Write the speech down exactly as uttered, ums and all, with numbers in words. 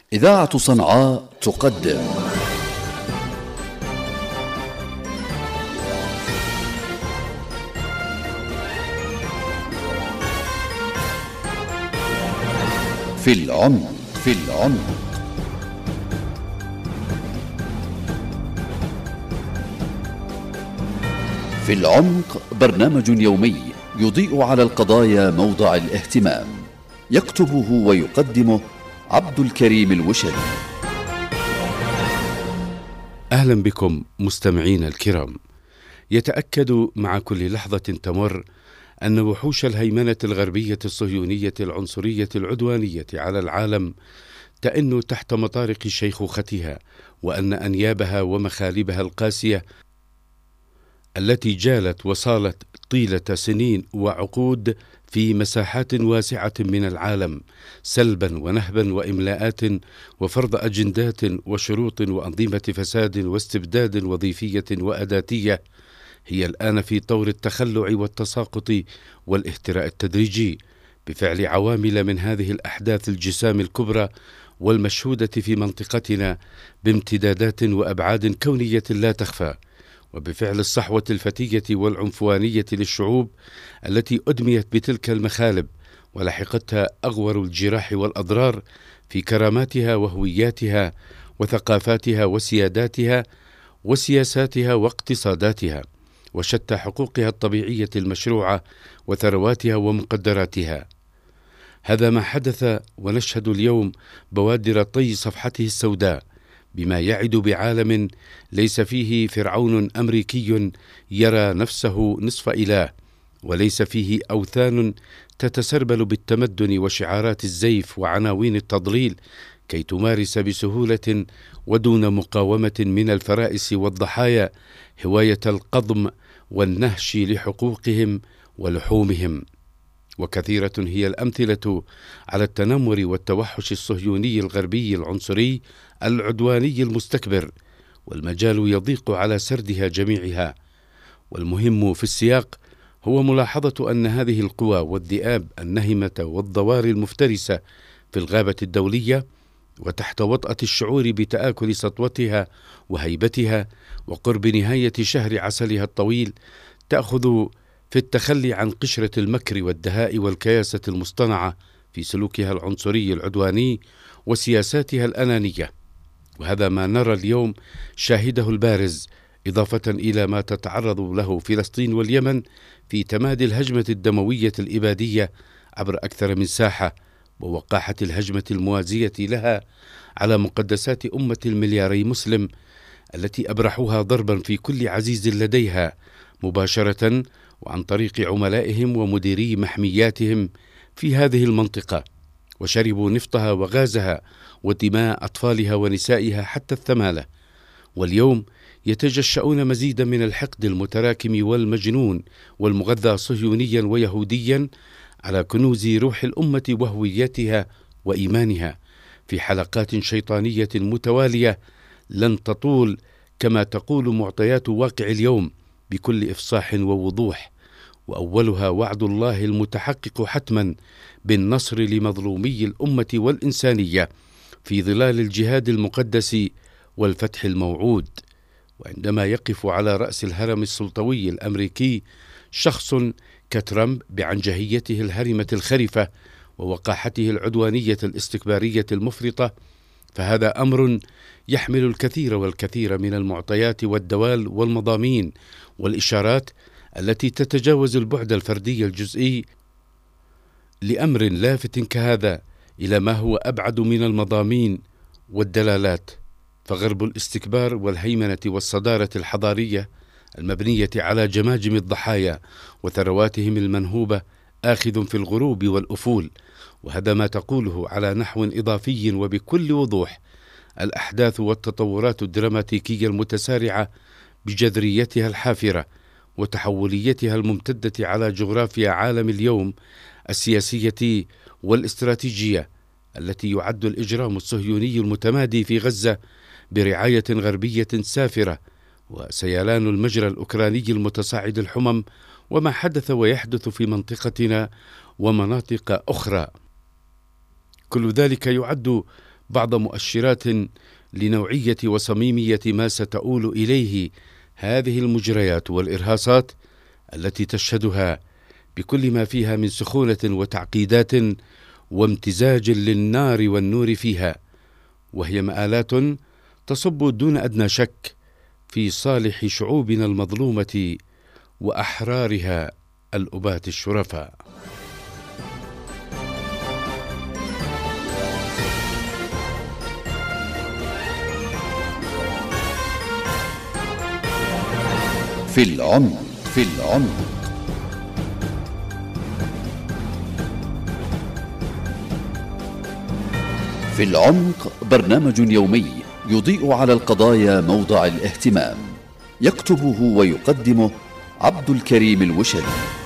إذاعة صنعاء تقدم في العمق في العمق في العمق برنامج يومي يضيء على القضايا موضع الاهتمام، يكتبه ويقدمه عبد الكريم الوشري. أهلا بكم مستمعين الكرام. يتأكد مع كل لحظة تمر أن وحوش الهيمنة الغربية الصهيونية العنصرية العدوانية على العالم تئن تحت مطارق شيخوختها، وأن أنيابها ومخالبها القاسية التي جالت وصالت طيلة سنين وعقود في مساحات واسعة من العالم سلبا ونهبا وإملاءات وفرض أجندات وشروط وأنظمة فساد واستبداد وظيفية وأداتية، هي الآن في طور التخلع والتساقط والاهتراء التدريجي بفعل عوامل من هذه الأحداث الجسام الكبرى والمشهودة في منطقتنا بامتدادات وأبعاد كونية لا تخفى، وبفعل الصحوة الفتية والعنفوانية للشعوب التي أدميت بتلك المخالب ولحقتها أغور الجراح والأضرار في كراماتها وهوياتها وثقافاتها وسياداتها وسياساتها واقتصاداتها وشتى حقوقها الطبيعية المشروعة وثرواتها ومقدراتها. هذا ما حدث، ونشهد اليوم بوادر طي صفحته السوداء بما يعد بعالم ليس فيه فرعون أمريكي يرى نفسه نصف إله، وليس فيه أوثان تتسربل بالتمدن وشعارات الزيف وعناوين التضليل كي تمارس بسهولة ودون مقاومة من الفرائس والضحايا هواية القضم والنهش لحقوقهم ولحومهم. وكثيرة هي الأمثلة على التنمر والتوحش الصهيوني الغربي العنصري العدواني المستكبر، والمجال يضيق على سردها جميعها. والمهم في السياق هو ملاحظة أن هذه القوى والذئاب النهمة والضوار المفترسة في الغابة الدولية وتحت وطأة الشعور بتآكل سطوتها وهيبتها وقرب نهاية شهر عسلها الطويل تأخذ في التخلي عن قشرة المكر والدهاء والكياسة المصطنعة في سلوكها العنصري العدواني وسياساتها الأنانية. وهذا ما نرى اليوم شاهده البارز، إضافة إلى ما تتعرض له فلسطين واليمن في تمادي الهجمة الدموية الإبادية عبر أكثر من ساحة، ووقاحة الهجمة الموازية لها على مقدسات أمة الملياري مسلم التي أبرحوها ضربا في كل عزيز لديها مباشرة وعن طريق عملائهم ومديري محمياتهم في هذه المنطقة، وشربوا نفطها وغازها ودماء أطفالها ونسائها حتى الثمالة. واليوم يتجشؤون مزيدا من الحقد المتراكم والمجنون والمغذى صهيونيا ويهوديا على كنوز روح الأمة وهويتها وإيمانها في حلقات شيطانية متوالية لن تطول، كما تقول معطيات واقع اليوم بكل إفصاح ووضوح، وأولها وعد الله المتحقق حتما بالنصر لمظلومي الأمة والإنسانية في ظلال الجهاد المقدس والفتح الموعود. وعندما يقف على رأس الهرم السلطوي الأمريكي شخص كترامب بعنجهيته الهرمة الخرفة ووقاحته العدوانية الاستكبارية المفرطة، فهذا أمر يحمل الكثير والكثير من المعطيات والدوال والمضامين والإشارات التي تتجاوز البعد الفردي الجزئي لأمر لافت كهذا إلى ما هو أبعد من المضامين والدلالات. فغرب الاستكبار والهيمنة والصدارة الحضارية المبنية على جماجم الضحايا وثرواتهم المنهوبة آخذ في الغروب والأفول، وهذا ما تقوله على نحو إضافي وبكل وضوح الأحداث والتطورات الدراماتيكية المتسارعة بجذريتها الحافرة وتحوليتها الممتدة على جغرافيا عالم اليوم السياسية والاستراتيجية، التي يعد الإجرام الصهيوني المتمادي في غزة برعاية غربية سافرة، وسيلان المجرى الأوكراني المتصاعد الحمم، وما حدث ويحدث في منطقتنا ومناطق أخرى. كل ذلك يعد بعض مؤشرات لنوعية وصميمية ما ستؤول إليه هذه المجريات والإرهاصات التي تشهدها بكل ما فيها من سخونة وتعقيدات وامتزاج للنار والنور فيها، وهي مآلات تصب دون أدنى شك في صالح شعوبنا المظلومة وأحرارها الأباة الشرفاء. في العمق في العمق في العمق برنامج يومي يضيء على القضايا موضع الاهتمام، يكتبه ويقدمه عبد الكريم الوشلي.